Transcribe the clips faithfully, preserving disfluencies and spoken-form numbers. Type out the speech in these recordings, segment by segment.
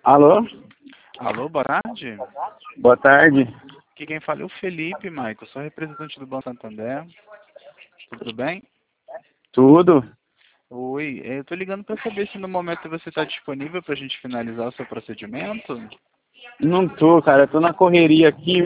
Alô? Alô, boa tarde. Boa tarde. Aqui quem fala é o Felipe, Maico. Sou representante do Banco Santander. Tudo bem? Tudo? Oi, eu tô ligando para saber se no momento você está disponível para a gente finalizar o seu procedimento. Não tô, cara. Tô na correria aqui.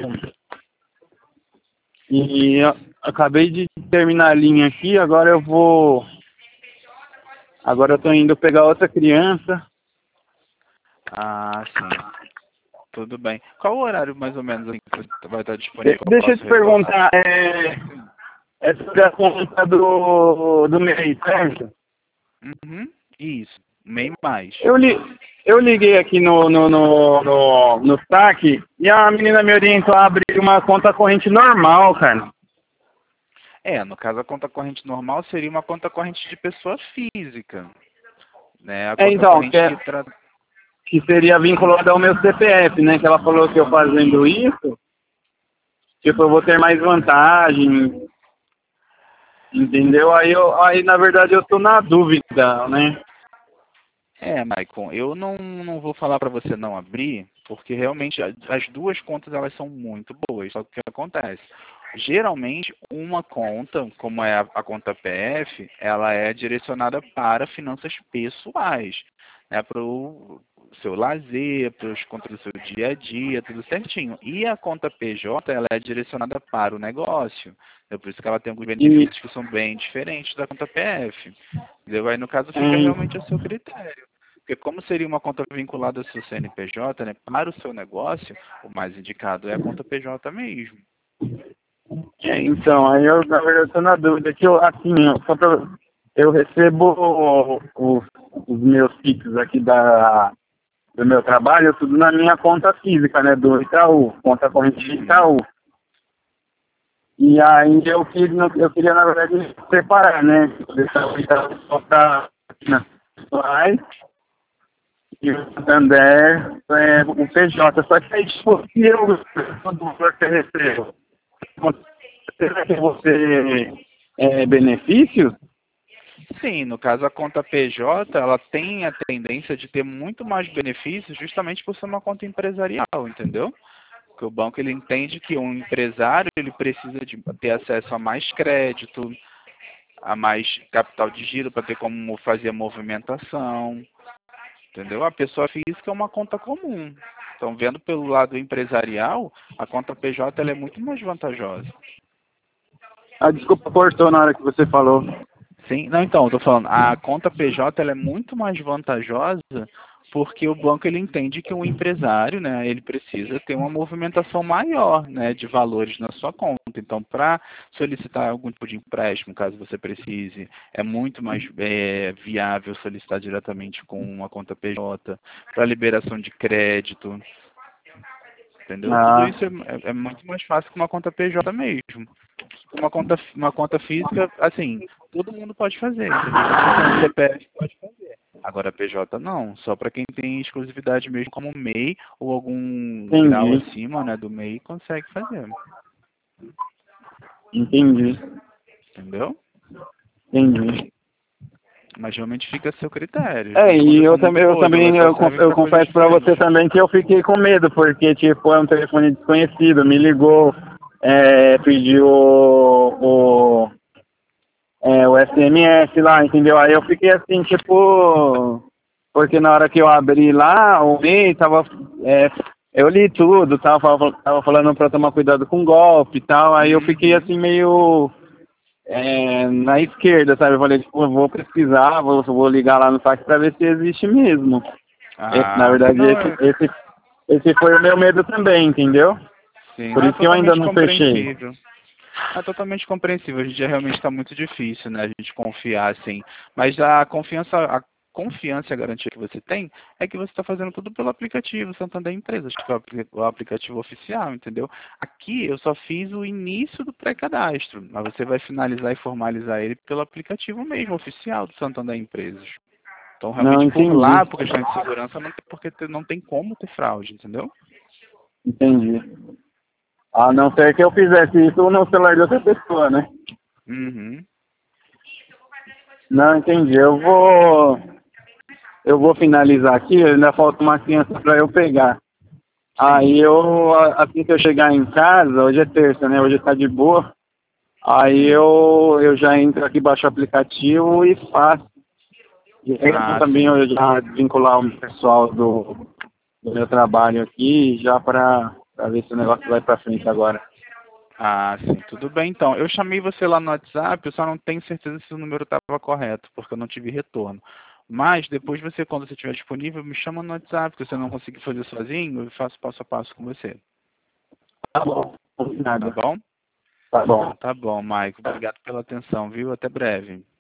E eu acabei de terminar a linha aqui. Agora eu vou... Agora eu tô indo pegar outra criança. Ah, sim. Tudo bem. Qual o horário mais ou menos em que você vai estar De- disponível? Eu deixa eu posso te retornar? perguntar. É, é sobre a conta do, do mês, certo? Uhum, isso. Meio mais. Eu, li, eu liguei aqui no, no, no, no, no saque e a menina me orientou a abrir uma conta corrente normal, cara. É, no caso a conta corrente normal seria uma conta corrente de pessoa física, né? A É, conta então, que, corrente que é- trata... que seria vinculado ao meu C P F, né? Que ela falou que eu fazendo isso, tipo, eu vou ter mais vantagem, entendeu? Aí, eu, aí na verdade, eu tô na dúvida, né? É, Maicon, eu não, não vou falar para você não abrir, porque realmente a- as duas contas elas são muito boas. Só que o que acontece? Geralmente, uma conta, como é a, a conta P F, ela é direcionada para finanças pessoais, né, para o seu lazer, para os contas do seu dia a dia, tudo certinho. E a conta P J, ela é direcionada para o negócio. É por isso que ela tem alguns E, benefícios que são bem diferentes da conta P F. Entendeu? Aí, no caso, fica realmente a é, seu critério. Porque como seria uma conta vinculada ao seu C N P J, né, para o seu negócio, o mais indicado é a conta P J mesmo. é, então, aí eu, na verdade, tô na dúvida que eu, assim, eu, só pra, eu recebo o- o- os meus fixos aqui da, do meu trabalho, tudo na minha conta física, né? Do Itaú, conta corrente de Uhum. Itaú. E aí eu queria, eu queria na verdade, separar, né? Deixar o Itaú só para pessoais e o Santander é, o P J. Só que aí, tipo, se eu, quando for que eu recebo, será que você é benefício? Sim, no caso a conta P J, ela tem a tendência de ter muito mais benefícios justamente por ser uma conta empresarial, entendeu? Porque o banco ele entende que um empresário ele precisa de ter acesso a mais crédito, a mais capital de giro para ter como fazer a movimentação, entendeu? A pessoa física é uma conta comum. Então, vendo pelo lado empresarial, a conta P J ela é muito mais vantajosa. Ah, desculpa, cortou na hora que você falou. Sim, não, então, eu tô falando, a conta P J ela é muito mais vantajosa porque o banco ele entende que o empresário, né, ele precisa ter uma movimentação maior, né, de valores na sua conta. Então, para solicitar algum tipo de empréstimo, caso você precise, é muito mais é, viável solicitar diretamente com uma conta P J, para liberação de crédito, entendeu? Tudo Ah, isso é, é é muito mais fácil com uma conta P J mesmo. Uma conta, uma conta física, assim, todo mundo pode fazer, entendeu? Quem tem um C P F pode fazer. Agora, P J não, só para quem tem exclusividade mesmo, como M E I ou algum grau entendi, acima, né, do M E I, consegue fazer, entendi, entendeu? entendi. Mas realmente fica a seu critério. As É, duas e contas eu são também, muito eu boas, também, elas só eu, con- servem eu para coisas confesso pra você diferentes. também que eu fiquei com medo, porque, tipo, é um telefone desconhecido, me ligou, é, pediu o, o, é, o S M S lá, entendeu? Aí eu fiquei assim, tipo, porque na hora que eu abri lá, o e-mail tava, é, eu li tudo, tava, fal- tava falando pra tomar cuidado com golpe e tal, aí eu fiquei Uhum. assim meio é, na esquerda, sabe? Eu falei, tipo, eu vou pesquisar, vou, vou ligar lá no site pra ver se existe mesmo. Esse, na Ah, sim, verdade, não, esse, é, esse, esse foi o meu medo também, entendeu? sim, Por não, é isso que eu ainda totalmente não fechei. compreensível. É totalmente compreensível. Hoje em dia realmente está muito difícil, né? A gente confiar assim. Mas a confiança, a confiança e a garantia que você tem é que você está fazendo tudo pelo aplicativo Santander Empresas, que é o apli- o aplicativo oficial, entendeu? Aqui eu só fiz o início do pré-cadastro, mas você vai finalizar e formalizar ele pelo aplicativo mesmo, oficial do Santander Empresas. Então, Não, realmente, por entendi. lá, por questão de segurança, não tem, porque ter- não tem como ter fraude, entendeu? Entendi. A não ser que eu fizesse isso no celular de outra pessoa, né? Uhum. Não, entendi. Eu vou. eu vou finalizar aqui, ainda falta uma criança para eu pegar. Aí eu, assim que eu chegar em casa, hoje é terça, né? Hoje tá de boa. Aí eu, eu já entro aqui, baixo o aplicativo e faço. E aí Ah, também sim. eu já vincular o pessoal do, do meu trabalho aqui, já para ver se o negócio vai para frente agora. Ah, sim, tudo bem então. Eu chamei você lá no WhatsApp, eu só não tenho certeza se o número estava correto, porque eu não tive retorno. Mas depois você, quando você estiver disponível, me chama no WhatsApp, que você não conseguir fazer sozinho, eu faço passo a passo com você. Tá bom, Tá combinado. bom? Tá bom. Então tá bom, Maico. Obrigado pela atenção, viu? Até breve.